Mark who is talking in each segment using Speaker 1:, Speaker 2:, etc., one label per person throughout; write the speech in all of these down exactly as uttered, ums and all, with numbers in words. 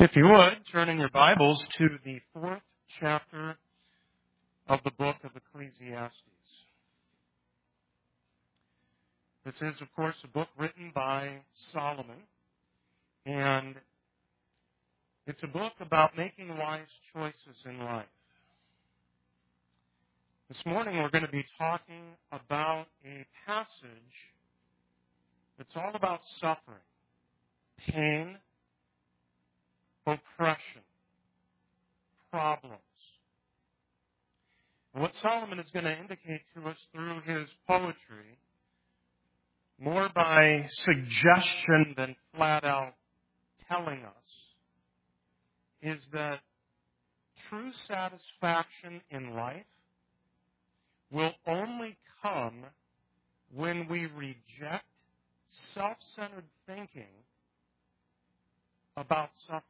Speaker 1: If you would, turn in your Bibles to the fourth chapter of the book of Ecclesiastes. This is, of course, a book written by Solomon, and it's a book about making wise choices in life. This morning we're going to be talking about a passage that's all about suffering, pain, oppression, problems. And what Solomon is going to indicate to us through his poetry, more by suggestion than flat out telling us, is that true satisfaction in life will only come when we reject self-centered thinking about suffering.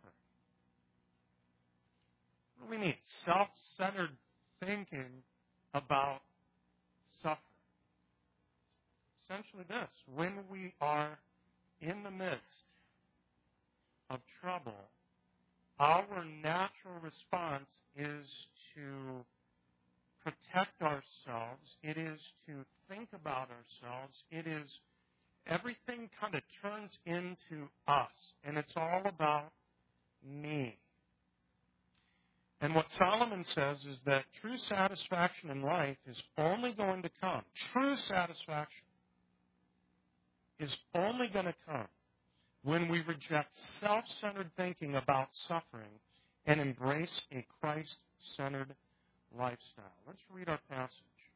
Speaker 1: What do we mean? Self-centered thinking about suffering. Essentially this: when we are in the midst of trouble, our natural response is to protect ourselves. It is to think about ourselves. It is everything kind of turns into us, and it's all about me. And what Solomon says is that true satisfaction in life is only going to come, true satisfaction is only going to come when we reject self-centered thinking about suffering and embrace a Christ-centered lifestyle. Let's read our passage.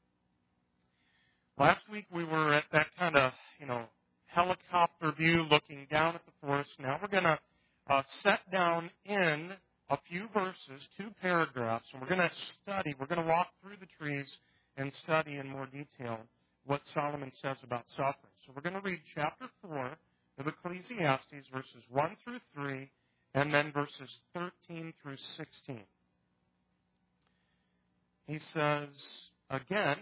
Speaker 1: Last week we were at that kind of, you know, helicopter view looking down at the forest. Now we're going to uh, set down in a few verses, two paragraphs, and we're going to study, we're going to walk through the trees and study in more detail what Solomon says about suffering. So we're going to read chapter four of Ecclesiastes, verses one through three, and then verses thirteen through sixteen. He says, again,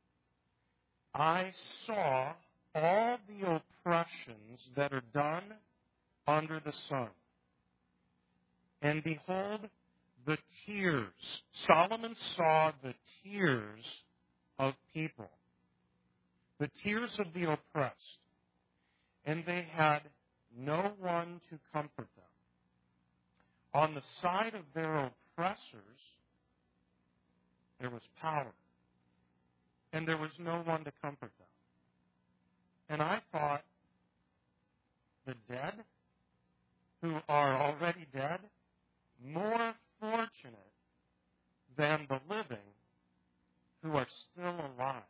Speaker 1: I saw all the oppressions that are done under the sun. And behold, the tears. Solomon saw the tears of people, the tears of the oppressed. And they had no one to comfort them. On the side of their oppressors, there was power. And there was no one to comfort them. And I thought, the dead, who are already dead, more fortunate than the living who are still alive.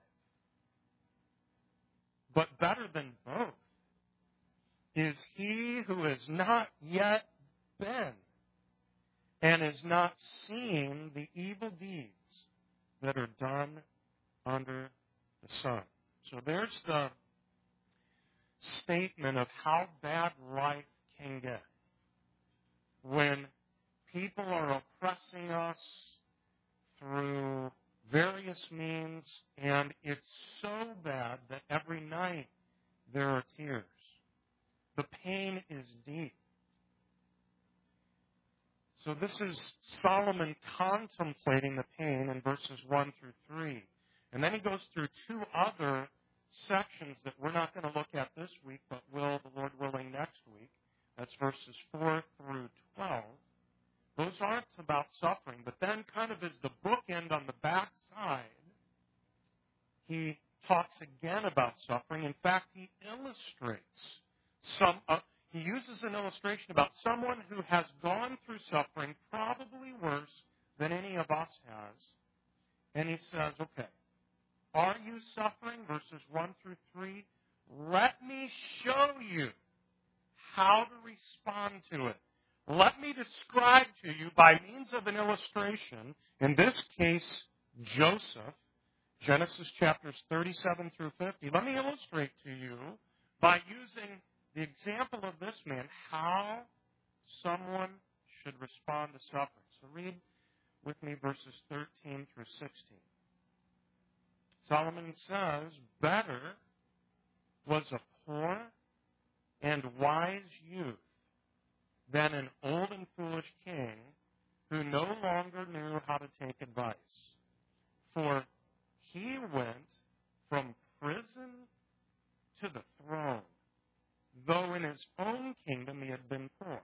Speaker 1: But better than both is he who has not yet been and is not seen the evil deeds that are done under the sun. So there's the statement of how bad life can get when people are oppressing us through various means, and it's so bad that every night there are tears. The pain is deep. So this is Solomon contemplating the pain in verses one through three. And then he goes through two other sections that we're not going to look at this week, but will, the Lord willing, next week. That's verses four through twelve. Those aren't about suffering, but then kind of as the bookend on the back side, he talks again about suffering. In fact, he illustrates some, uh, he uses an illustration about someone who has gone through suffering probably worse than any of us has. And he says, okay, are you suffering? Verses one through three. Let me show you how to respond to it. Let me describe to you by means of an illustration, in this case, Joseph, Genesis chapters thirty-seven through fifty. Let me illustrate to you by using the example of this man how someone should respond to suffering. So read with me verses thirteen through sixteen. Solomon says, better was a poor and wise youth than an old and foolish king who no longer knew how to take advice. For he went from prison to the throne, though in his own kingdom he had been poor.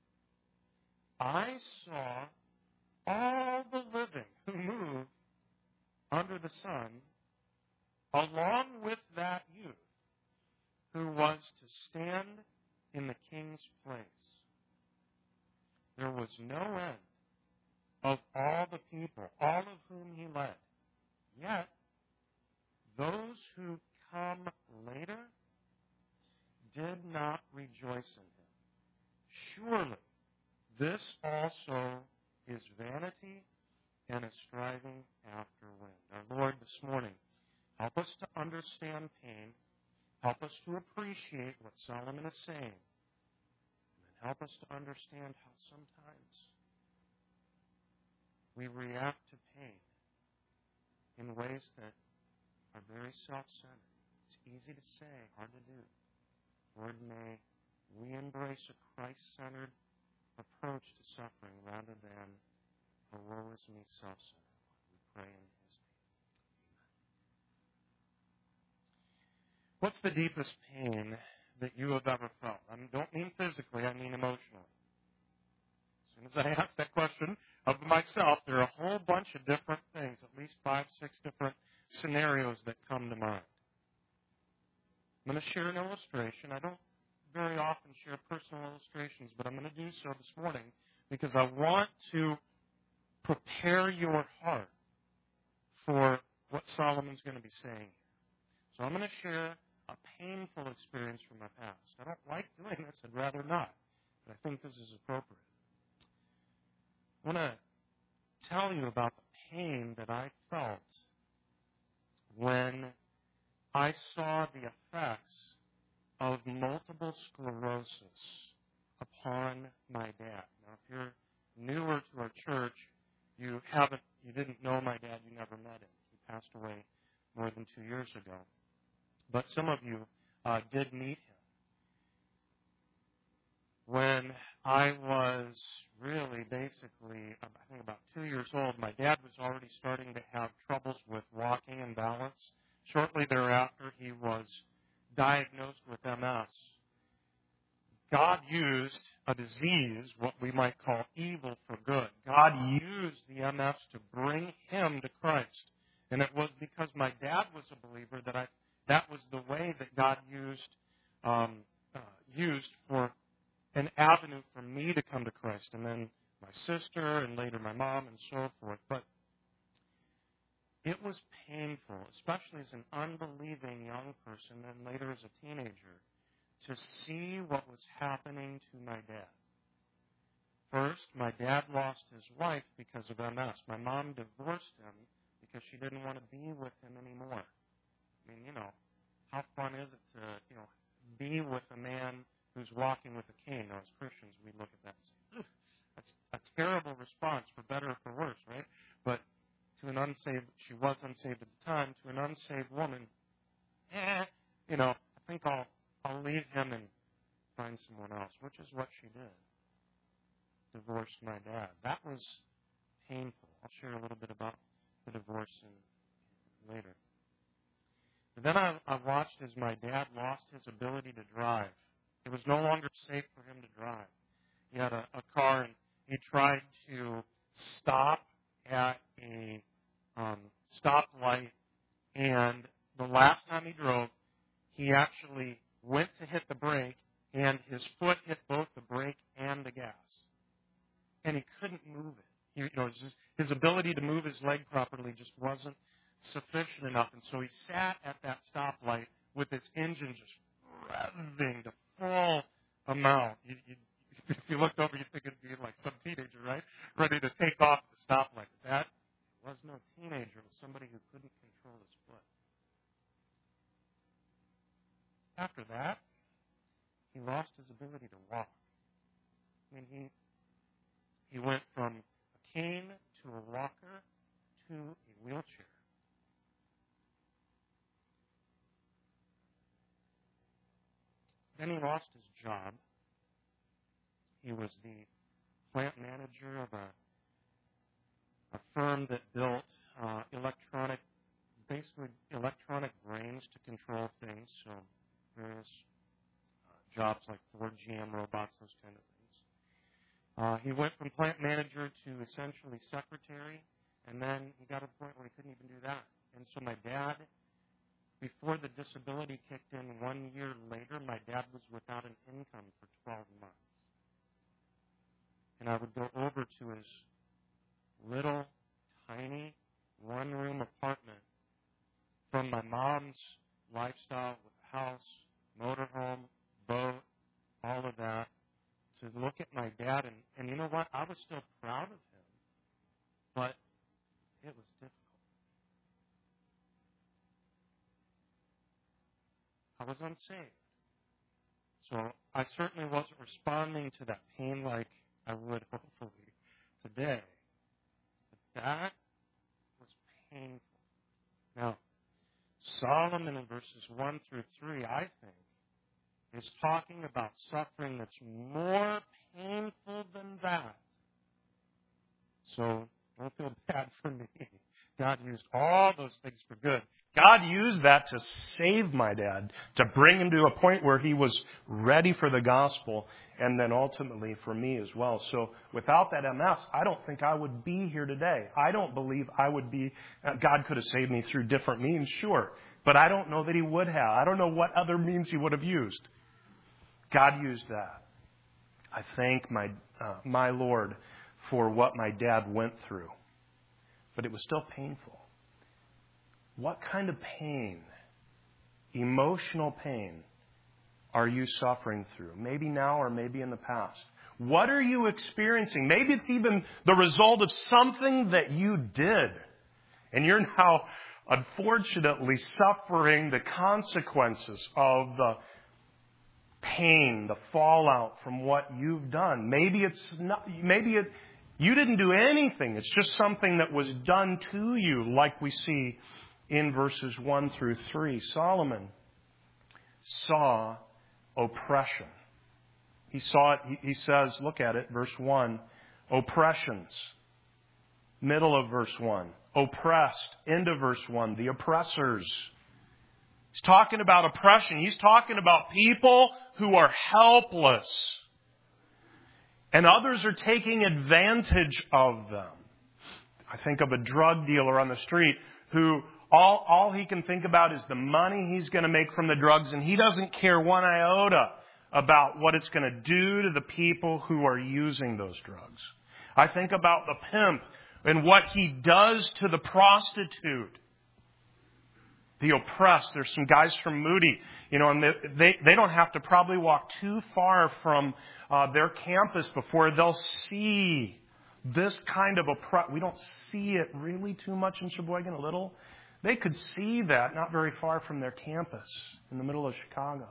Speaker 1: I saw all the living who move under the sun, along with that youth who was to stand in the king's place. There was no end of all the people, all of whom he led. Yet, those who come later did not rejoice in him. Surely, this also is vanity and a striving after wind. Our Lord, this morning, help us to understand pain. Help us to appreciate what Solomon is saying. And help us to understand how sometimes we react to pain in ways that are very self-centered. It's easy to say, hard to do. Lord, may we embrace a Christ-centered approach to suffering rather than a woe is me self-centered one. We pray in His name. Amen. What's the deepest pain that you have ever felt? I don't mean physically, I mean emotionally. As soon as I ask that question of myself, there are a whole bunch of different things, at least five, six different scenarios that come to mind. I'm going to share an illustration. I don't very often share personal illustrations, but I'm going to do so this morning because I want to prepare your heart for what Solomon's going to be saying here. So I'm going to share a painful experience from my past. I don't like doing this. I'd rather not, but I think this is appropriate. I want to tell you about the pain that I felt when I saw the effects of multiple sclerosis upon my dad. Now, if you're newer to our church, you haven't, you didn't know my dad, you never met him. He passed away more than two years ago. But some of you uh, did meet him. When I was really basically, I think about two years old, my dad was already starting to have troubles with walking and balance. Shortly thereafter, he was diagnosed with M S. God used a disease, what we might call evil, for good. God used the M S to bring him to Christ. And it was because my dad was a believer that I that was the way that God used um, uh, used for an avenue for me to come to Christ. And then my sister and later my mom and so forth. But it was painful, especially as an unbelieving young person and later as a teenager, to see what was happening to my dad. First, my dad lost his wife because of M S. My mom divorced him because she didn't want to be with him anymore. I mean, you know, how fun is it to, you know, be with a man who's walking with a cane? Now, as Christians, we look at that and say, that's a terrible response, for better or for worse, right? But to an unsaved, she was unsaved at the time, to an unsaved woman, eh, you know, I think I'll, I'll leave him and find someone else, which is what she did. Divorced my dad. That was painful. I'll share a little bit about the divorce in, later. But then I, I watched as my dad lost his ability to drive. It was no longer safe for him to drive. He had a, a car, and he tried to stop at a um, stoplight, and the last time he drove, he actually went to hit the brake, and his foot hit both the brake and the gas. And he couldn't move it. He, you know, just, his ability to move his leg properly just wasn't sufficient enough. And so he sat at that stoplight with his engine just revving to full amount. You, you, if you looked over, you'd think it'd be like some teenager, right? Ready to take off at the stoplight. That was no teenager. It was somebody who couldn't control his foot. After that, he lost his ability to walk. I mean, he he went from a cane to a walker to a wheelchair. Then he lost his job. He was the plant manager of a, a firm that built uh, electronic, basically electronic brains to control things. So various uh, jobs like Ford, G M robots, those kind of things. Uh, he went from plant manager to essentially secretary, and then he got to the point where he couldn't even do that. And so my dad, before the disability kicked in one year later, my dad was without an income for twelve months. And I would go over to his little, tiny, one-room apartment from my mom's lifestyle with house, motorhome, boat, all of that, to look at my dad. And, and you know what? I was still proud of him, but it was difficult. I was unsaved. So I certainly wasn't responding to that pain like I would hopefully today. But that was painful. Now, Solomon in verses one through three, I think, is talking about suffering that's more painful than that. So don't feel bad for me. God used all those things for good.
Speaker 2: God used that to save my dad, to bring him to a point where he was ready for the gospel, and then ultimately for me as well. So without that M S, I don't think I would be here today. I don't believe I would be, God could have saved me through different means, sure. But I don't know that he would have. I don't know what other means he would have used. God used that. I thank my uh, my Lord for what my dad went through. But it was still painful. What kind of pain, emotional pain, are you suffering through? Maybe now or maybe in the past. What are you experiencing? Maybe it's even the result of something that you did. And you're now, unfortunately, suffering the consequences of the pain, the fallout from what you've done. Maybe it's not, maybe it, you didn't do anything. It's just something that was done to you, like we see in verses one through three. Solomon saw oppression. He saw it, he, he says, look at it, verse one, oppressions. Middle of verse one, oppressed. End of verse one, the oppressors. He's talking about oppression. He's talking about people who are helpless. And others are taking advantage of them. I think of a drug dealer on the street who all, all he can think about is the money he's going to make from the drugs, and he doesn't care one iota about what it's going to do to the people who are using those drugs. I think about the pimp and what he does to the prostitute. The oppressed. There's some guys from Moody, you know, and they, they, they don't have to probably walk too far from uh, their campus before they'll see this kind of oppression. We don't see it really too much in Sheboygan, a little. They could see that not very far from their campus in the middle of Chicago.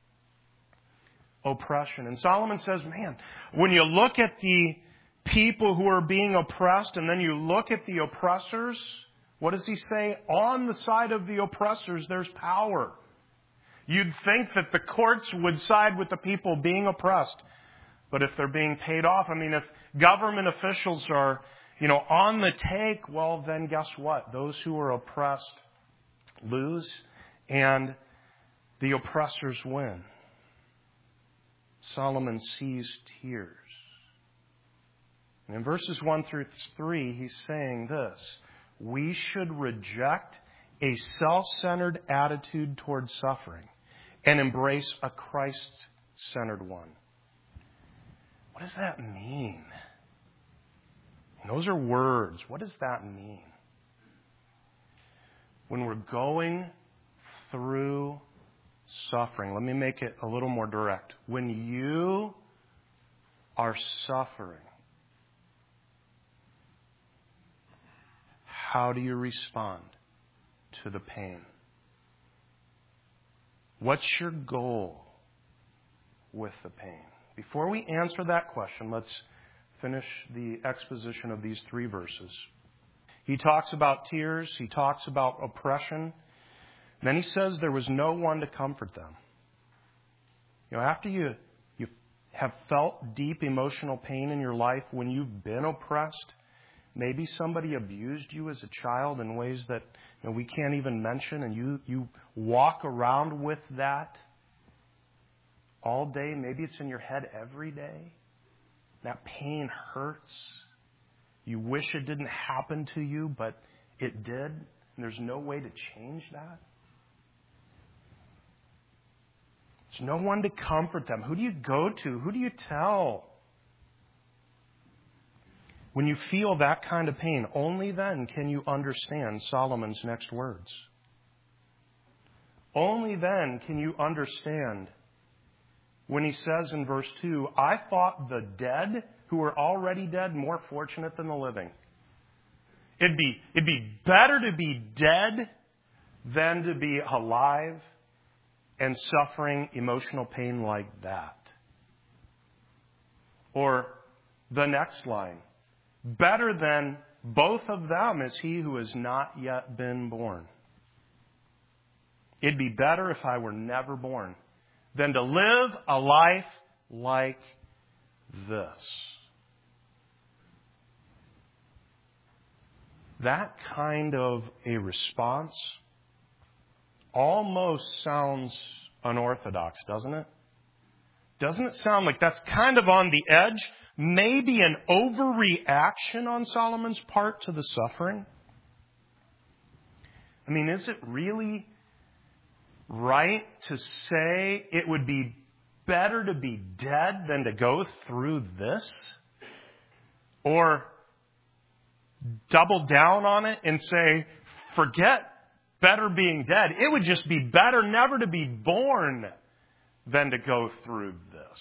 Speaker 2: Oppression. And Solomon says, man, when you look at the people who are being oppressed and then you look at the oppressors, what does he say? On the side of the oppressors, there's power. You'd think that the courts would side with the people being oppressed. But if they're being paid off, I mean, if government officials are, you know, on the take, well, then guess what? Those who are oppressed lose and the oppressors win. Solomon sees tears. And in verses one through three, he's saying this. We should reject a self-centered attitude towards suffering and embrace a Christ-centered one. What does that mean? And those are words. What does that mean? When we're going through suffering, let me make it a little more direct. When you are suffering, how do you respond to the pain? What's your goal with the pain? Before we answer that question, let's finish the exposition of these three verses. He talks about tears. He talks about oppression. And then he says there was no one to comfort them. You know, after you, you have felt deep emotional pain in your life when you've been oppressed? Maybe somebody abused you as a child in ways that you know, we can't even mention, and you, you walk around with that all day. Maybe it's in your head every day. That pain hurts. You wish it didn't happen to you, but it did, and there's no way to change that. There's no one to comfort them. Who do you go to? Who do you tell? When you feel that kind of pain, only then can you understand Solomon's next words. Only then can you understand when he says in verse two, I thought the dead who were already dead more fortunate than the living. It'd be, it'd be better to be dead than to be alive and suffering emotional pain like that. Or the next line. Better than both of them is he who has not yet been born. It'd be better if I were never born than to live a life like this. That kind of a response almost sounds unorthodox, doesn't it? Doesn't it sound like that's kind of on the edge? Maybe an overreaction on Solomon's part to the suffering? I mean, is it really right to say it would be better to be dead than to go through this? Or double down on it and say, forget better being dead. It would just be better never to be born than to go through this.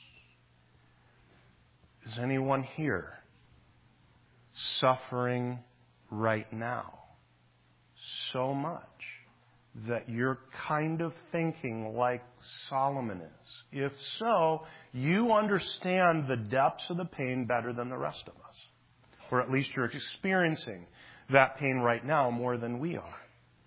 Speaker 2: Is anyone here suffering right now so much that you're kind of thinking like Solomon is? If so, you understand the depths of the pain better than the rest of us. Or at least you're experiencing that pain right now more than we are.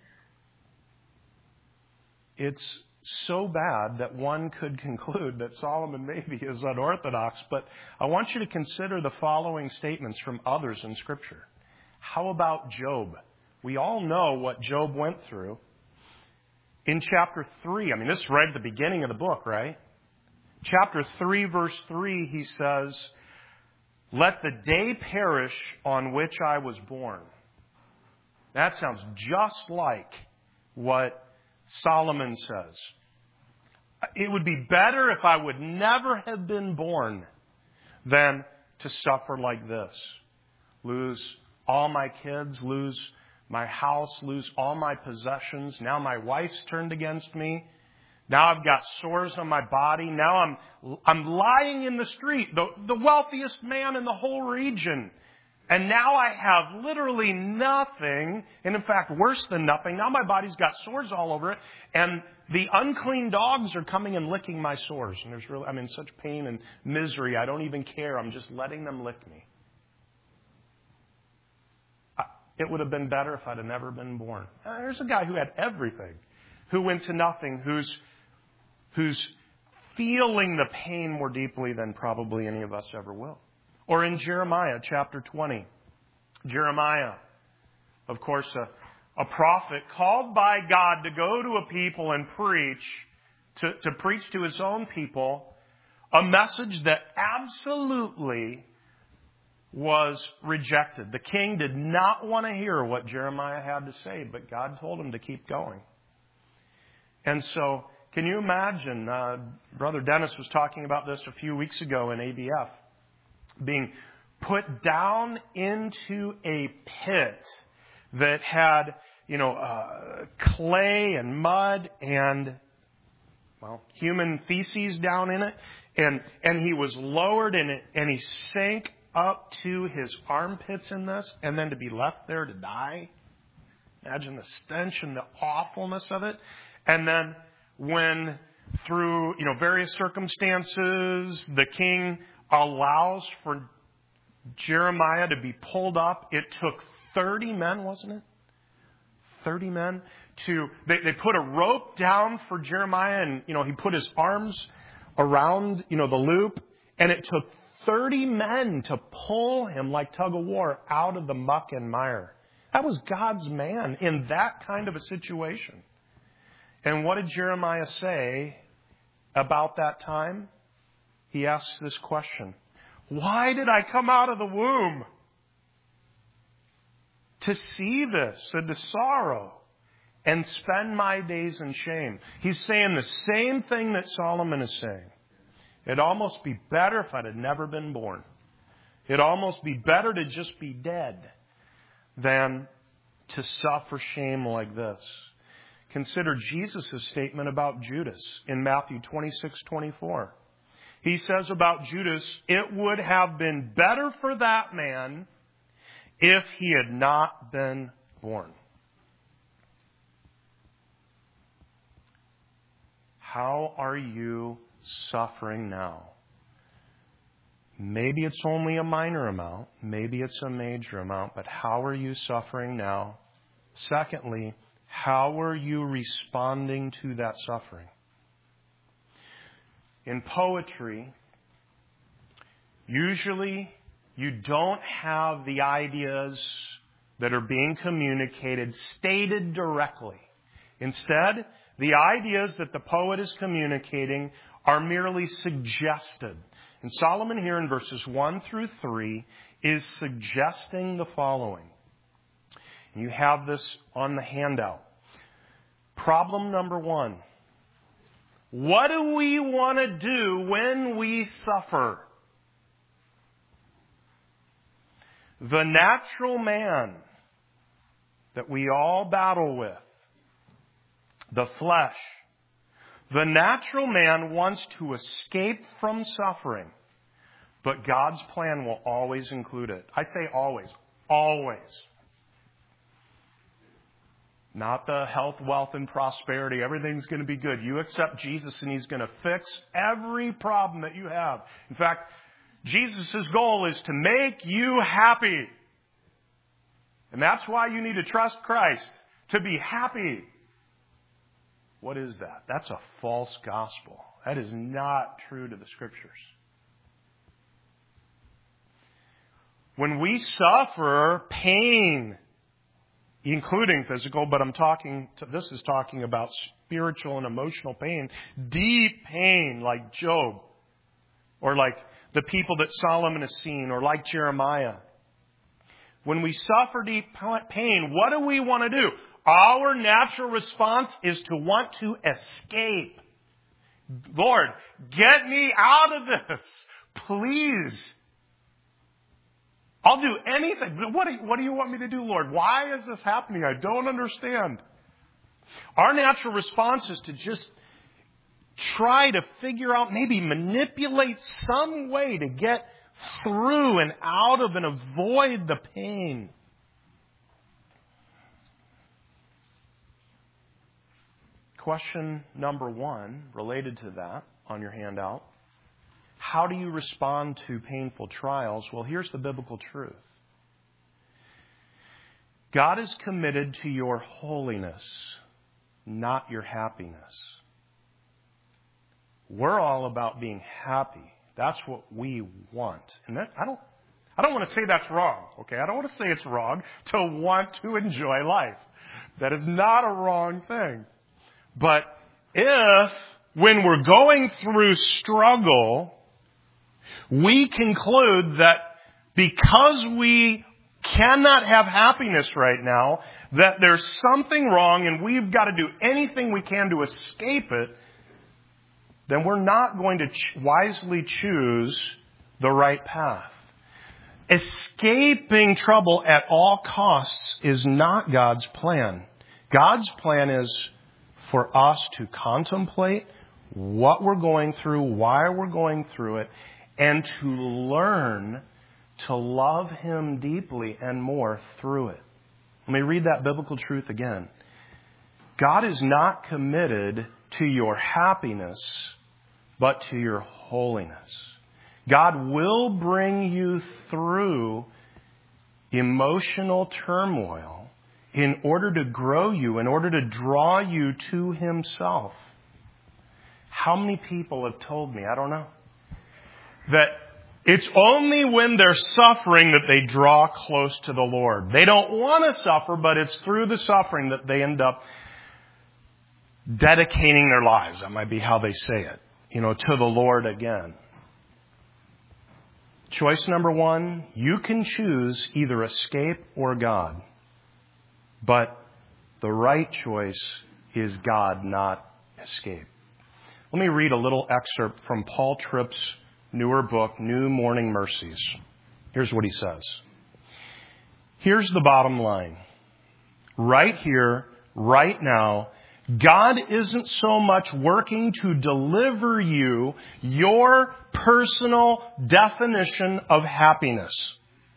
Speaker 2: It's so bad that one could conclude that Solomon maybe is unorthodox, but I want you to consider the following statements from others in Scripture. How about Job? We all know what Job went through. In chapter three, I mean, this is right at the beginning of the book, right? Chapter three, verse three, he says, let the day perish on which I was born. That sounds just like what Solomon says. It would be better if I would never have been born than to suffer like this. Lose all my kids, lose my house, lose all my possessions. Now my wife's turned against me. Now I've got sores on my body. Now I'm I'm lying in the street, the, the wealthiest man in the whole region. And now I have literally nothing. And in fact, worse than nothing. Now my body's got sores all over it. And the unclean dogs are coming and licking my sores. And there's really, I'm in such pain and misery. I don't even care. I'm just letting them lick me. It would have been better if I'd have never been born. There's a guy who had everything, who went to nothing, who's who's feeling the pain more deeply than probably any of us ever will. Or in Jeremiah chapter twenty. Jeremiah, of course, a, a prophet called by God to go to a people and preach, to, to preach to his own people, a message that absolutely was rejected. The king did not want to hear what Jeremiah had to say, but God told him to keep going. And so, can you imagine, uh, Brother Dennis was talking about this a few weeks ago in A B F, being put down into a pit that had, you know, uh, clay and mud and, well, human feces down in it. And, and he was lowered in it, and he sank up to his armpits in this, and then to be left there to die. Imagine the stench and the awfulness of it. And then when through, you know, various circumstances, the king allows for Jeremiah to be pulled up. It took thirty men, wasn't it? thirty men to, they, they put a rope down for Jeremiah, and, you know, he put his arms around, you know, the loop, and it took thirty men to pull him like tug of war out of the muck and mire. That was God's man in that kind of a situation. And what did Jeremiah say about that time? He asks this question: why did I come out of the womb to see this and to sorrow and spend my days in shame? He's saying the same thing that Solomon is saying. It'd almost be better if I'd have never been born. It'd almost be better to just be dead than to suffer shame like this. Consider Jesus' statement about Judas in Matthew twenty-six twenty-four. He says about Judas, it would have been better for that man if he had not been born. How are you suffering now? Maybe it's only a minor amount. Maybe it's a major amount. But how are you suffering now? Secondly, how are you responding to that suffering? In poetry, usually you don't have the ideas that are being communicated stated directly. Instead, the ideas that the poet is communicating are merely suggested. And Solomon here in verses one through three is suggesting the following. And you have this on the handout. Problem number one. What do we want to do when we suffer? The natural man that we all battle with, the flesh, the natural man wants to escape from suffering, but God's plan will always include it. I say always, always. Not the health, wealth, and prosperity. Everything's going to be good. You accept Jesus and He's going to fix every problem that you have. In fact, Jesus' goal is to make you happy. And that's why you need to trust Christ, to be happy. What is that? That's a false gospel. That is not true to the Scriptures. When we suffer pain, including physical, but I'm talking, to, this is talking about spiritual and emotional pain, deep pain like Job, or like the people that Solomon has seen, or like Jeremiah. When we suffer deep pain, what do we want to do? Our natural response is to want to escape. Lord, get me out of this. Please. I'll do anything. What do, you, what do you want me to do, Lord? Why is this happening? I don't understand. Our natural response is to just try to figure out, maybe manipulate some way to get through and out of and avoid the pain. Question number one, related to that on your handout. How do you respond to painful trials? Well, here's the biblical truth. God is committed to your holiness, not your happiness. We're all about being happy. That's what we want. And that, I don't I don't want to say that's wrong, okay? I don't want to say it's wrong to want to enjoy life. That is not a wrong thing. But if, when we're going through struggle, we conclude that because we cannot have happiness right now, that there's something wrong and we've got to do anything we can to escape it, then we're not going to ch- wisely choose the right path. Escaping trouble at all costs is not God's plan. God's plan is for us to contemplate what we're going through, why we're going through it, and to learn to love Him deeply and more through it. Let me read that biblical truth again. God is not committed to your happiness, but to your holiness. God will bring you through emotional turmoil in order to grow you, in order to draw you to Himself. How many people have told me, I don't know, that it's only when they're suffering that they draw close to the Lord. They don't want to suffer, but it's through the suffering that they end up dedicating their lives. That might be how they say it, you know, to the Lord again. Choice number one, you can choose either escape or God. But the right choice is God, not escape. Let me read a little excerpt from Paul Tripp's newer book, New Morning Mercies. Here's what he says. Here's the bottom line. Right here, right now, God isn't so much working to deliver you your personal definition of happiness.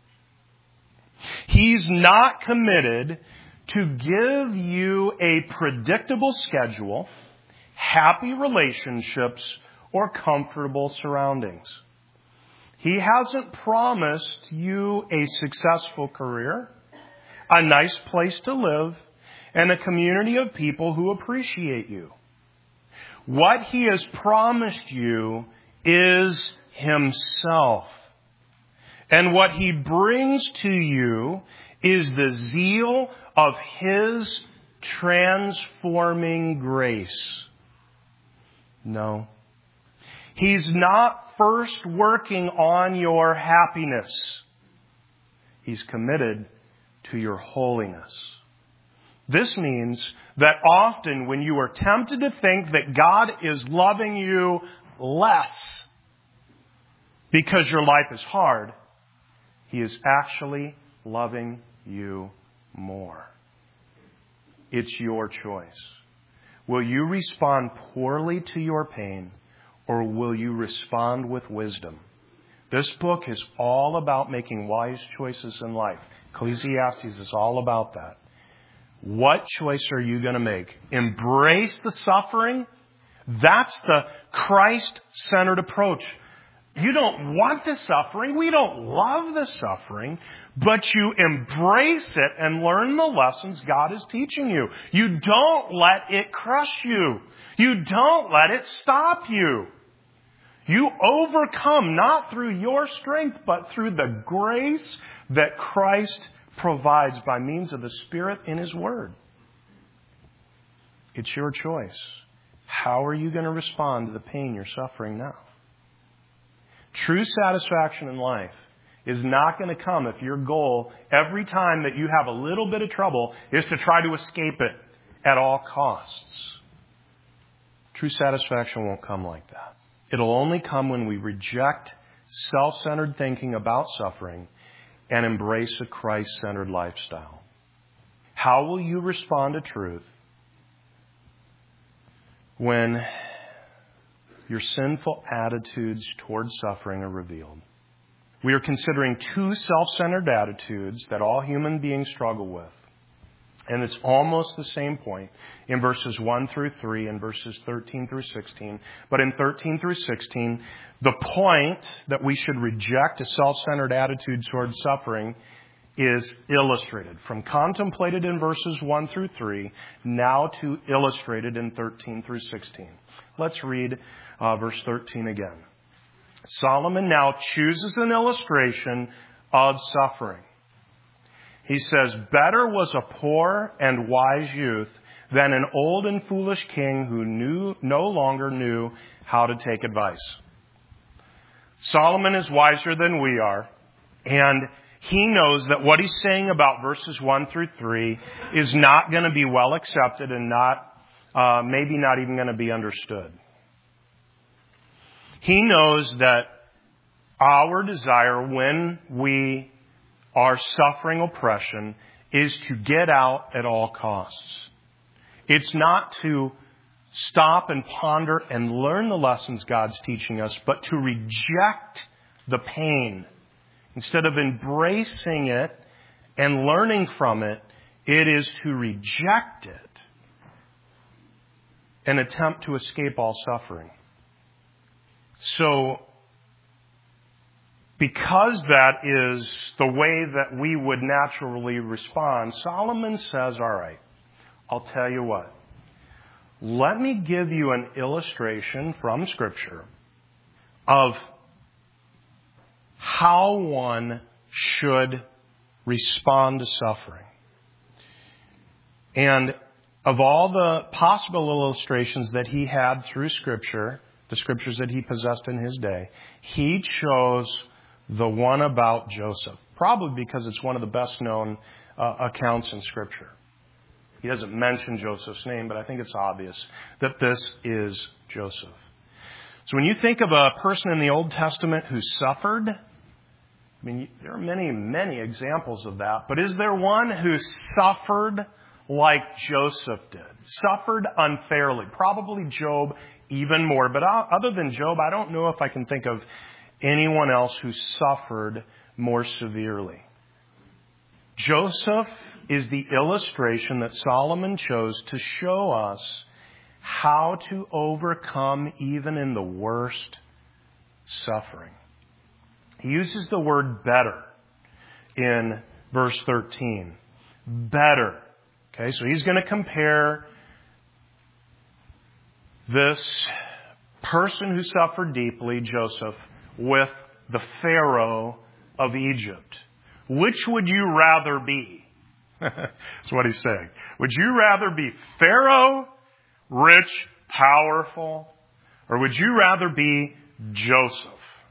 Speaker 2: He's not committed to give you a predictable schedule, happy relationships, or comfortable surroundings. He hasn't promised you a successful career, a nice place to live, and a community of people who appreciate you. What He has promised you is Himself. And what He brings to you is the zeal of His transforming grace. No. He's not first working on your happiness. He's committed to your holiness. This means that often when you are tempted to think that God is loving you less because your life is hard, He is actually loving you more. It's your choice. Will you respond poorly to your pain, or will you respond with wisdom? This book is all about making wise choices in life. Ecclesiastes is all about that. What choice are you going to make? Embrace the suffering? That's the Christ-centered approach. You don't want the suffering. We don't love the suffering. But you embrace it and learn the lessons God is teaching you. You don't let it crush you. You don't let it stop you. You overcome not through your strength, but through the grace that Christ provides by means of the Spirit in His Word. It's your choice. How are you going to respond to the pain you're suffering now? True satisfaction in life is not going to come if your goal every time that you have a little bit of trouble is to try to escape it at all costs. True satisfaction won't come like that. It'll only come when we reject self-centered thinking about suffering and embrace a Christ-centered lifestyle. How will you respond to truth when your sinful attitudes towards suffering are revealed? We are considering two self-centered attitudes that all human beings struggle with. And it's almost the same point in verses one through three and verses thirteen through sixteen. But in thirteen through sixteen, the point that we should reject a self-centered attitude towards suffering is illustrated. From contemplated in verses one through three, now to illustrated in thirteen through sixteen. Let's read uh, verse thirteen again. Solomon now chooses an illustration of suffering. He says, better was a poor and wise youth than an old and foolish king who knew no longer knew how to take advice. Solomon is wiser than we are, and he knows that what he's saying about verses one through three is not going to be well accepted and not, uh, maybe not even going to be understood. He knows that our desire when we are suffering oppression is to get out at all costs. It's not to stop and ponder and learn the lessons God's teaching us, but to reject the pain. Instead of embracing it and learning from it, it is to reject it and attempt to escape all suffering. So, because that is the way that we would naturally respond, Solomon says, all right, I'll tell you what. let me give you an illustration from Scripture of how one should respond to suffering. And of all the possible illustrations that he had through Scripture, the Scriptures that he possessed in his day, he chose the one about Joseph, probably because it's one of the best known uh, accounts in Scripture. He doesn't mention Joseph's name, but I think it's obvious that this is Joseph. So when you think of a person in the Old Testament who suffered, I mean, there are many, many examples of that, but is there one who suffered like Joseph did? Suffered unfairly. Probably Job even more. But other than Job, I don't know if I can think of anyone else who suffered more severely. Joseph is the illustration that Solomon chose to show us how to overcome even in the worst suffering. He uses the word better in verse thirteen. Better. Okay, so he's going to compare this person who suffered deeply, Joseph, with the Pharaoh of Egypt. Which would you rather be? That's what he's saying. Would you rather be Pharaoh, rich, powerful, or would you rather be Joseph?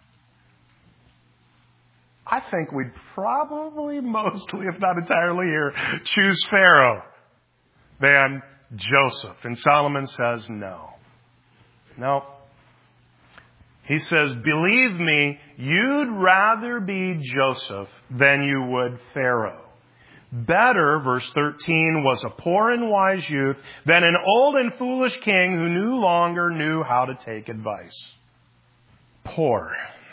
Speaker 2: I think we'd probably mostly, if not entirely here, choose Pharaoh than Joseph. And Solomon says no. No. He says, believe me, you'd rather be Joseph than you would Pharaoh. Better, verse thirteen, was a poor and wise youth than an old and foolish king who no longer knew how to take advice. Poor.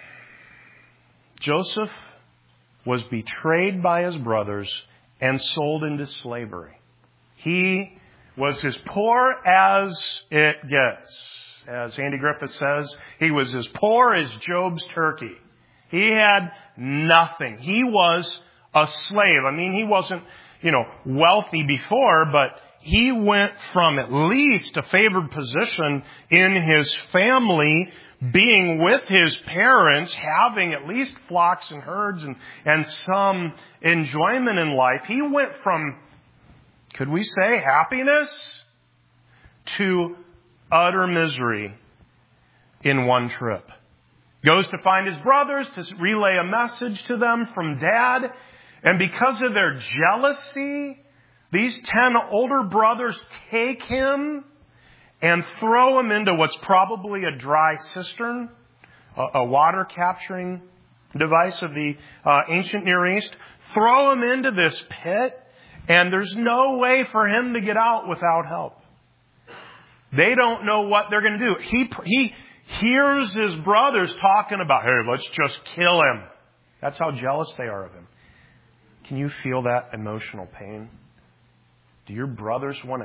Speaker 2: Joseph was betrayed by his brothers and sold into slavery. He was as poor as it gets. As Andy Griffith says, he was as poor as Job's turkey. He had nothing. He was a slave. I mean, he wasn't, you know, wealthy before, but he went from at least a favored position in his family, being with his parents, having at least flocks and herds and, and some enjoyment in life. He went from, could we say, happiness to utter misery in one trip. Goes to find his brothers to relay a message to them from Dad. And because of their jealousy, these ten older brothers take him and throw him into what's probably a dry cistern, a, a water capturing device of the uh, ancient Near East. Throw him into this pit, and there's no way for him to get out without help. They don't know what they're going to do. He, he hears his brothers talking about, hey, let's just kill him. That's how jealous they are of him. Can you feel that emotional pain? Do your brothers want to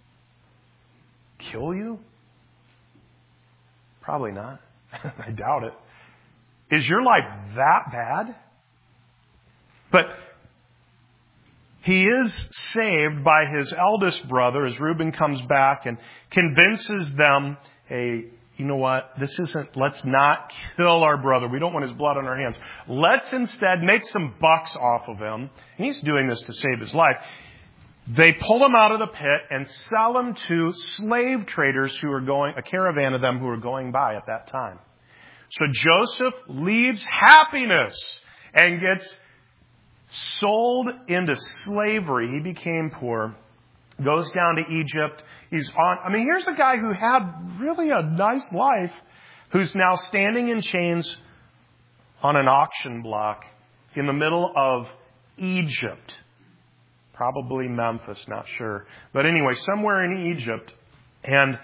Speaker 2: kill you? Probably not. I doubt it. Is your life that bad? But he is saved by his eldest brother as Reuben comes back and convinces them, hey, you know what? This isn't, let's not kill our brother. We don't want his blood on our hands. Let's instead make some bucks off of him. And he's doing this to save his life. They pull him out of the pit and sell him to slave traders who are going, a caravan of them who are going by at that time. So Joseph leaves happiness and gets sold into slavery. He became poor, goes down to Egypt. He's on, I mean, here's a guy who had really a nice life, who's now standing in chains on an auction block in the middle of Egypt. Probably Memphis, not sure. But anyway, somewhere in Egypt. And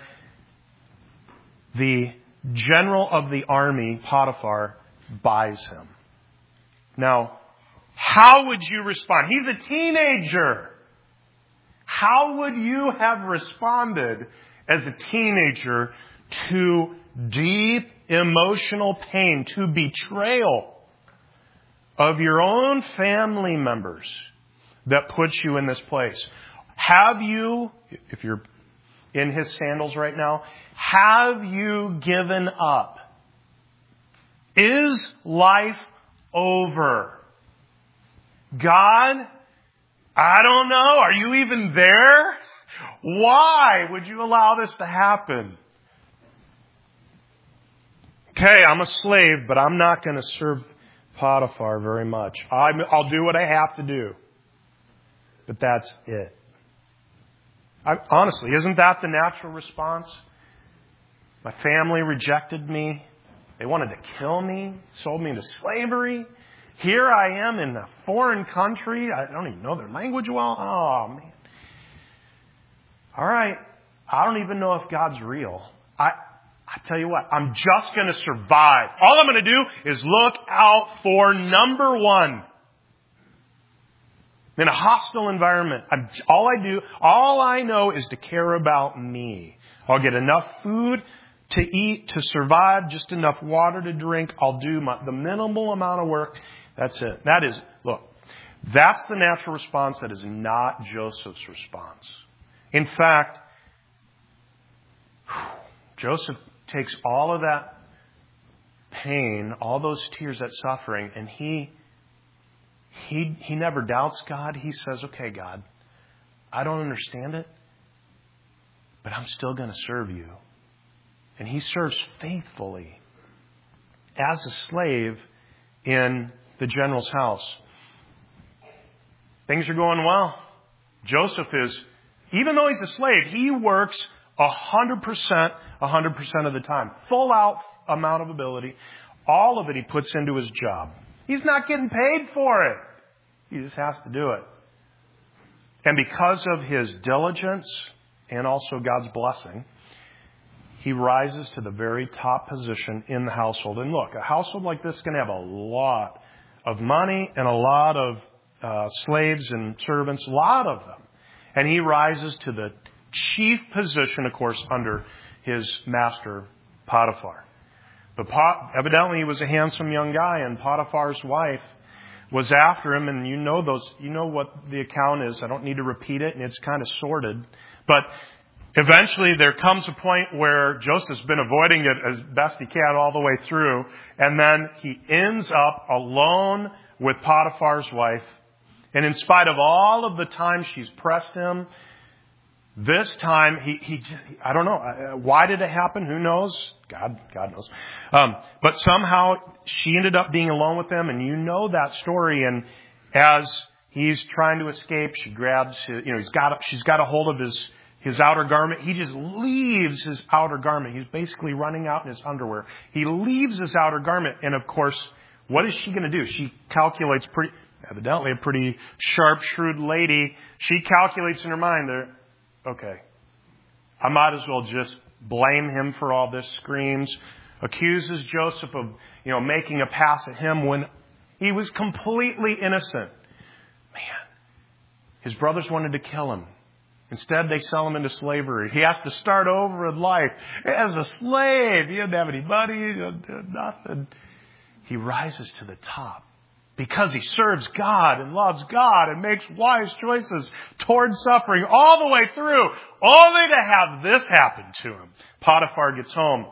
Speaker 2: the general of the army, Potiphar, buys him. Now, how would you respond? He's a teenager. How would you have responded as a teenager to deep emotional pain, to betrayal of your own family members that puts you in this place? Have you, if you're in his sandals right now? Have you given up? Is life over? God, I don't know. Are you even there? Why would you allow this to happen? Okay, I'm a slave, but I'm not going to serve Potiphar very much. I'm, I'll do what I have to do. But that's it. I, honestly, isn't that the natural response? My family rejected me. They wanted to kill me, sold me into slavery. Here I am in a foreign country. I don't even know their language well. Oh, man. All right. I don't even know if God's real. I, I tell you what, I'm just going to survive. All I'm going to do is look out for number one. In a hostile environment, I'm, all I do, all I know is to care about me. I'll get enough food to eat, to survive, just enough water to drink. I'll do my, the minimal amount of work. That's it. That is, look, that's the natural response. That is not Joseph's response. In fact, Joseph takes all of that pain, all those tears, that suffering, and he He he never doubts God. He says, okay, God, I don't understand it, but I'm still going to serve you. And he serves faithfully as a slave in the general's house. Things are going well. Joseph is, even though he's a slave, he works one hundred percent, one hundred percent of the time. Full out amount of ability. All of it he puts into his job. He's not getting paid for it. He just has to do it. And because of his diligence and also God's blessing, he rises to the very top position in the household. And look, a household like this is going to have a lot of money and a lot of uh, slaves and servants, a lot of them. And he rises to the chief position, of course, under his master, Potiphar. But Pot- evidently he was a handsome young guy, and Potiphar's wife was after him, and you know those, you know what the account is. I don't need to repeat it, and it's kind of sordid. But eventually there comes a point where Joseph's been avoiding it as best he can all the way through, and then he ends up alone with Potiphar's wife. And in spite of all of the time she's pressed him, this time, he, he, I don't know. Why did it happen? Who knows? God, God knows. Um, but somehow she ended up being alone with him, and you know that story. And as he's trying to escape, she grabs his, you know, he's got, she's got a hold of his, his outer garment. He just leaves his outer garment. He's basically running out in his underwear. He leaves his outer garment. And of course, what is she going to do? She calculates pretty, evidently a pretty sharp, shrewd lady. She calculates in her mind there, okay, I might as well just blame him for all this, screams, accuses Joseph of, you know, making a pass at him when he was completely innocent. Man, his brothers wanted to kill him. Instead, they sell him into slavery. He has to start over in life as a slave. He didn't have any money, he didn't do nothing. He rises to the top. Because he serves God and loves God and makes wise choices toward suffering all the way through, only to have this happen to him. Potiphar gets home.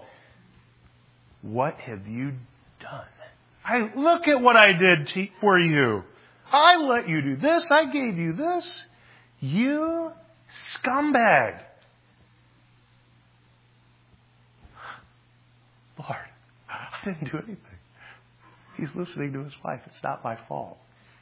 Speaker 2: What have you done? I look at what I did to, for you. I let you do this. I gave you this. You scumbag. Lord, I didn't do anything. He's listening to his wife. It's not my fault.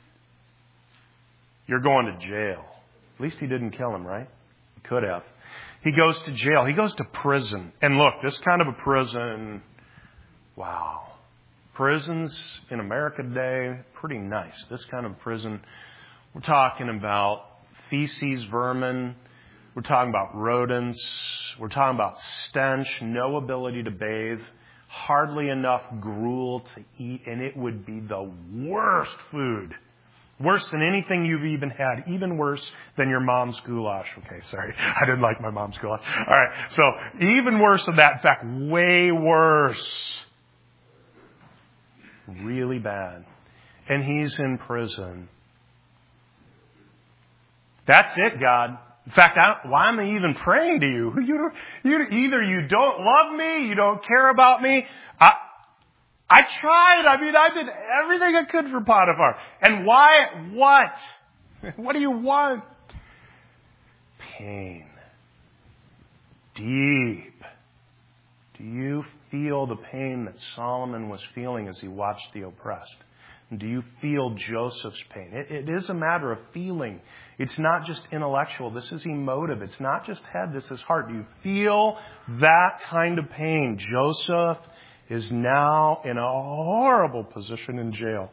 Speaker 2: You're going to jail. At least he didn't kill him, right? He could have. He goes to jail. He goes to prison. And look, this kind of a prison, wow. Prisons in America today, pretty nice. This kind of prison, we're talking about feces, vermin. We're talking about rodents. We're talking about stench, no ability to bathe. Hardly enough gruel to eat, and it would be the worst food. Worse than anything you've even had. Even worse than your mom's goulash. Okay, sorry. I didn't like my mom's goulash. All right, so even worse than that. In fact, way worse. Really bad. And he's in prison. That's it, God. In fact, I, why am I even praying to you? You, you? Either you don't love me, you don't care about me. I, I tried. I mean, I did everything I could for Potiphar. And why? What? What do you want? Pain. Deep. Do you feel the pain that Solomon was feeling as he watched the oppressed? Do you feel Joseph's pain? It, it is a matter of feeling. It's not just intellectual. This is emotive. It's not just head. This is heart. Do you feel that kind of pain? Joseph is now in a horrible position in jail.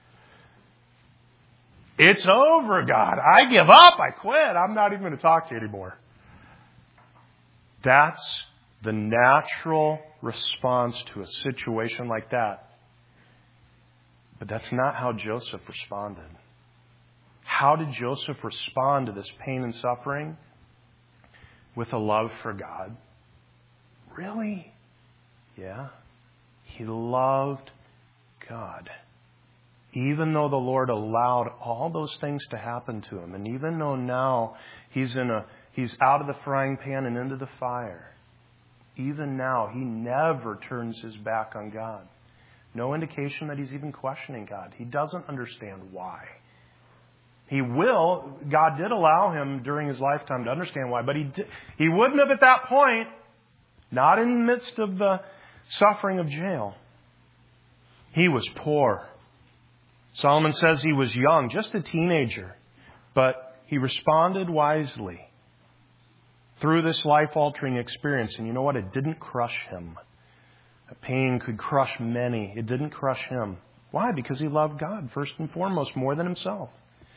Speaker 2: It's over, God. I give up. I quit. I'm not even going to talk to you anymore. That's the natural response to a situation like that. But that's not how Joseph responded. How did Joseph respond to this pain and suffering? With a love for God. Really? Yeah. He loved God. Even though the Lord allowed all those things to happen to him, and even though now he's in a he's out of the frying pan and into the fire, even now he never turns his back on God. No indication that he's even questioning God. He doesn't understand why. He will. God did allow him during his lifetime to understand why, but he did, he wouldn't have at that point, not in the midst of the suffering of jail. He was poor. Solomon says he was young, just a teenager, but he responded wisely through this life-altering experience. And you know what? It didn't crush him. A pain could crush many. It didn't crush him. Why? Because he loved God first and foremost, more than himself.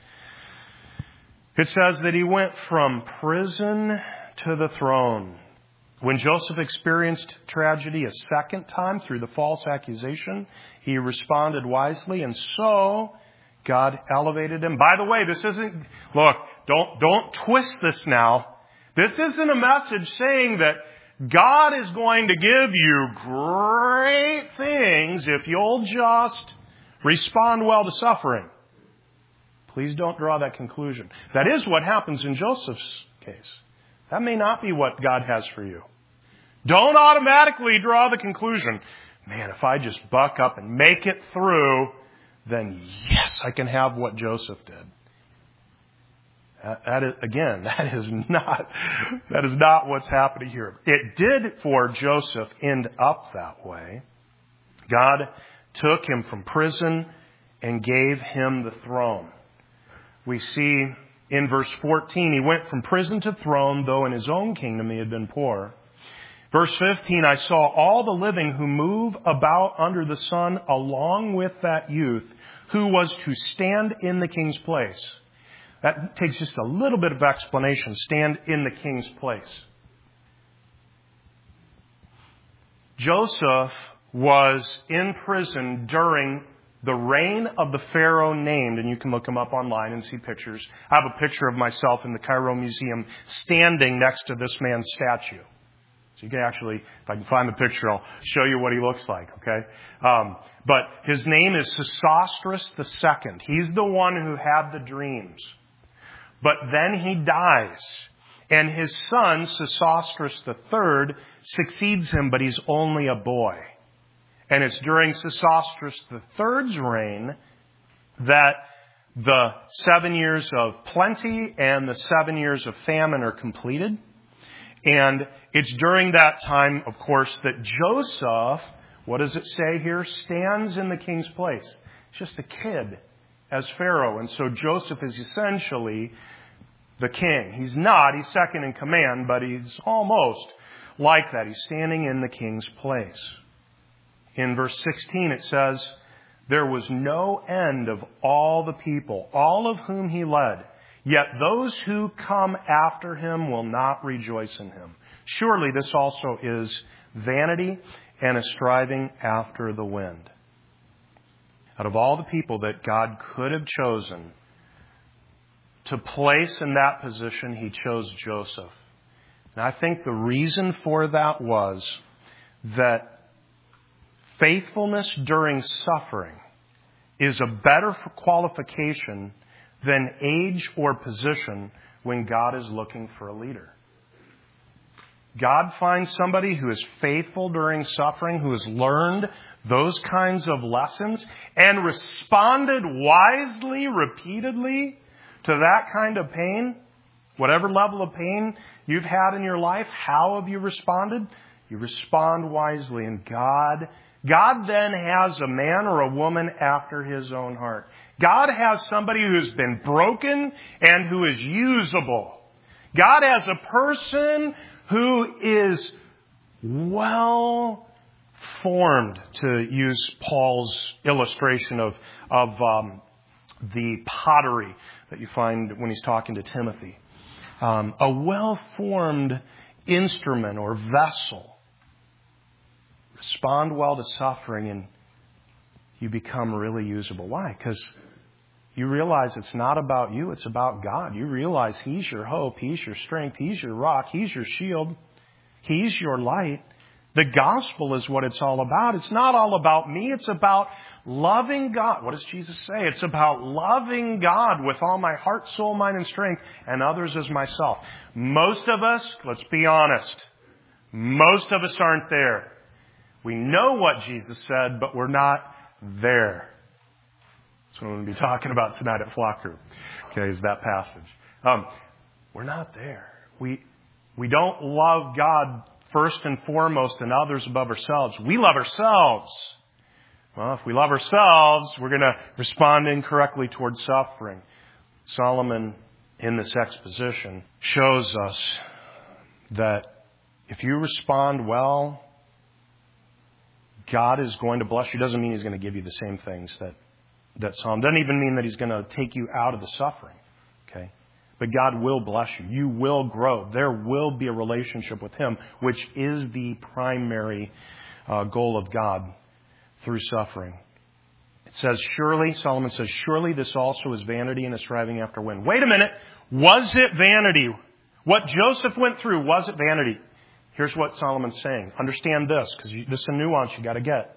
Speaker 2: It says that he went from prison to the throne. When Joseph experienced tragedy a second time through the false accusation, he responded wisely, and so God elevated him. By the way, this isn't, look, don't, don't twist this now. This isn't a message saying that God is going to give you great things if you'll just respond well to suffering. Please don't draw that conclusion. That is what happens in Joseph's case. That may not be what God has for you. Don't automatically draw the conclusion, man, if I just buck up and make it through, then yes, I can have what Joseph did. That is, again, that is not that is not what's happening here. It did for Joseph end up that way. God took him from prison and gave him the throne. We see in verse fourteen, he went from prison to throne, though in his own kingdom he had been poor. Verse fifteen, I saw all the living who move about under the sun along with that youth who was to stand in the king's place. That takes just a little bit of explanation. Stand in the king's place. Joseph was in prison during the reign of the Pharaoh named, and you can look him up online and see pictures. I have a picture of myself in the Cairo Museum standing next to this man's statue. So you can actually, if I can find the picture, I'll show you what he looks like, okay? Um, but his name is Sesostris the Second. He's the one who had the dreams. But then he dies. And his son, Sesostris the Third, succeeds him, but he's only a boy. And it's during Sesostris the Third's reign that the seven years of plenty and the seven years of famine are completed. And it's during that time, of course, that Joseph, what does it say here, stands in the king's place. He's just a kid as Pharaoh. And so Joseph is essentially the king. He's not, he's second in command, but he's almost like that. He's standing in the king's place. In verse sixteen it says, there was no end of all the people, all of whom he led. Yet those who come after him will not rejoice in him. Surely this also is vanity and a striving after the wind. Out of all the people that God could have chosen to place in that position, he chose Joseph. And I think the reason for that was that faithfulness during suffering is a better qualification than age or position when God is looking for a leader. God finds somebody who is faithful during suffering, who has learned those kinds of lessons and responded wisely, repeatedly to that kind of pain. Whatever level of pain you've had in your life, how have you responded? You respond wisely. And God, God then has a man or a woman after His own heart. God has somebody who's been broken and who is usable. God has a person who is well formed, to use Paul's illustration of, of um, the pottery that you find when he's talking to Timothy. Um, a well-formed instrument or vessel. Respond well to suffering and you become really usable. Why? Because you realize it's not about you, it's about God. You realize He's your hope, He's your strength, He's your rock, He's your shield, He's your light. The gospel is what it's all about. It's not all about me, it's about loving God. What does Jesus say? It's about loving God with all my heart, soul, mind, and strength, and others as myself. Most of us, let's be honest, most of us aren't there. We know what Jesus said, but we're not there. That's what I'm going to be talking about tonight at Flock Group. Okay, is that passage. Um, we're not there. We we don't love God first and foremost and others above ourselves. We love ourselves. Well, if we love ourselves, we're going to respond incorrectly towards suffering. Solomon, in this exposition, shows us that if you respond well, God is going to bless you. Doesn't mean He's going to give you the same things that that Psalm. Doesn't even mean that He's going to take you out of the suffering. Okay? But God will bless you. You will grow. There will be a relationship with Him, which is the primary uh, goal of God through suffering. It says, surely, Solomon says, surely this also is vanity and a striving after wind. Wait a minute. Was it vanity? What Joseph went through, was it vanity? Here's what Solomon's saying. Understand this, because this is a nuance you got to get.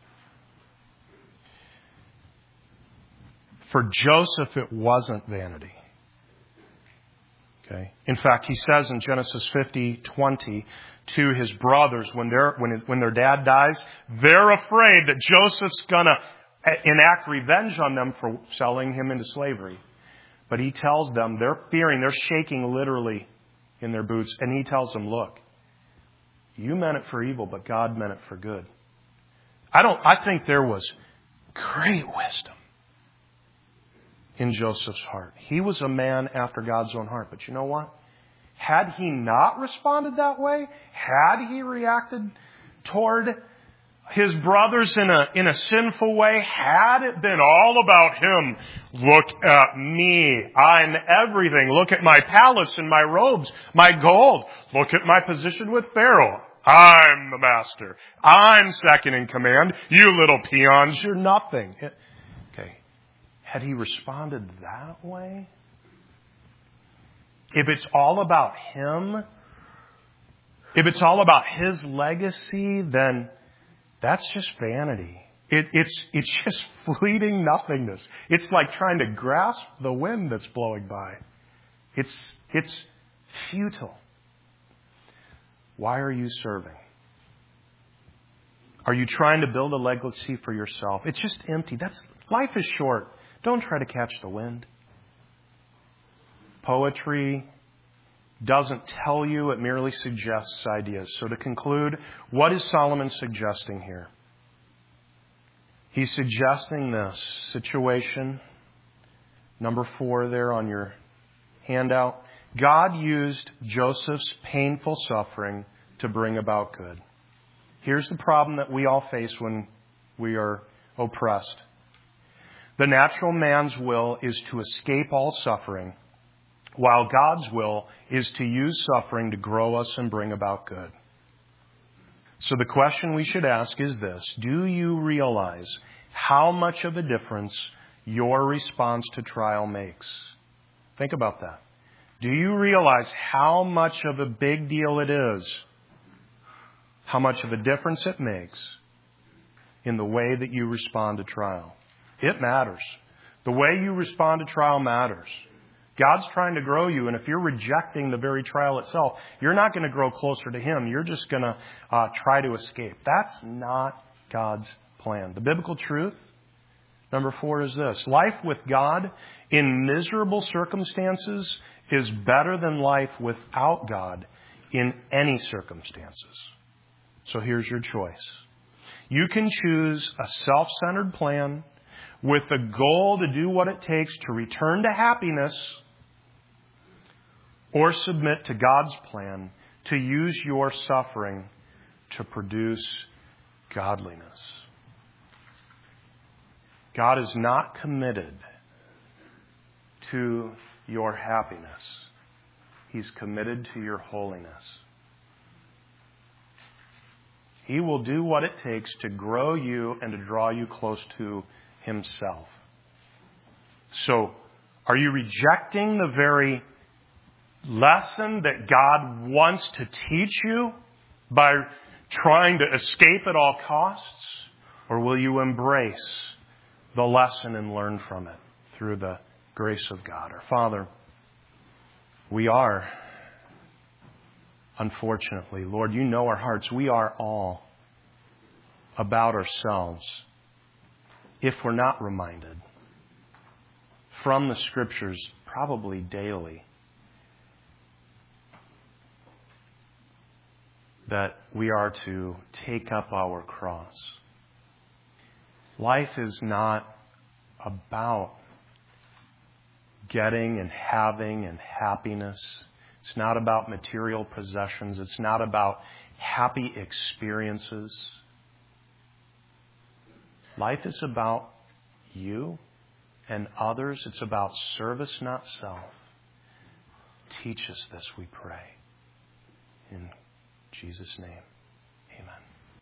Speaker 2: For Joseph, it wasn't vanity. Okay. In fact, he says in Genesis fifty twenty to his brothers, when their when his, when their dad dies, they're afraid that Joseph's going to enact revenge on them for selling him into slavery. But he tells them, they're fearing, they're shaking literally in their boots, and he tells them, look, you meant it for evil, but God meant it for good. I don't. I think there was great wisdom in Joseph's heart. He was a man after God's own heart. But you know what? Had he not responded that way, had he reacted toward his brothers in a, in a sinful way, had it been all about him, look at me, I'm everything, look at my palace and my robes, my gold, look at my position with Pharaoh, I'm the master, I'm second in command, you little peons, you're nothing. Okay. Had he responded that way? If it's all about him, if it's all about his legacy, then that's just vanity. It, it's, it's just fleeting nothingness. It's like trying to grasp the wind that's blowing by. It's, it's futile. Why are you serving? Are you trying to build a legacy for yourself? It's just empty. That's, life is short. Don't try to catch the wind. Poetry doesn't tell you, it merely suggests ideas. So to conclude, what is Solomon suggesting here? He's suggesting this situation, number four there on your handout. God used Joseph's painful suffering to bring about good. Here's the problem that we all face when we are oppressed. The natural man's will is to escape all suffering, while God's will is to use suffering to grow us and bring about good. So the question we should ask is this: do you realize how much of a difference your response to trial makes? Think about that. Do you realize how much of a big deal it is? How much of a difference it makes in the way that you respond to trial? It matters. The way you respond to trial matters. God's trying to grow you, and if you're rejecting the very trial itself, you're not going to grow closer to Him. You're just going to uh, try to escape. That's not God's plan. The biblical truth, number four, is this. Life with God in miserable circumstances is better than life without God in any circumstances. So here's your choice. You can choose a self-centered plan with the goal to do what it takes to return to happiness, or submit to God's plan to use your suffering to produce godliness. God is not committed to your happiness. He's committed to your holiness. He will do what it takes to grow you and to draw you close to Himself. So, are you rejecting the very lesson that God wants to teach you by trying to escape at all costs? Or will you embrace the lesson and learn from it through the grace of God? Our Father, we are, unfortunately, Lord, you know our hearts. We are all about ourselves if we're not reminded from the Scriptures, probably daily, that we are to take up our cross. Life is not about getting and having and happiness. It's not about material possessions. It's not about happy experiences. Life is about you and others. It's about service, not self. Teach us this, we pray. In Jesus' name.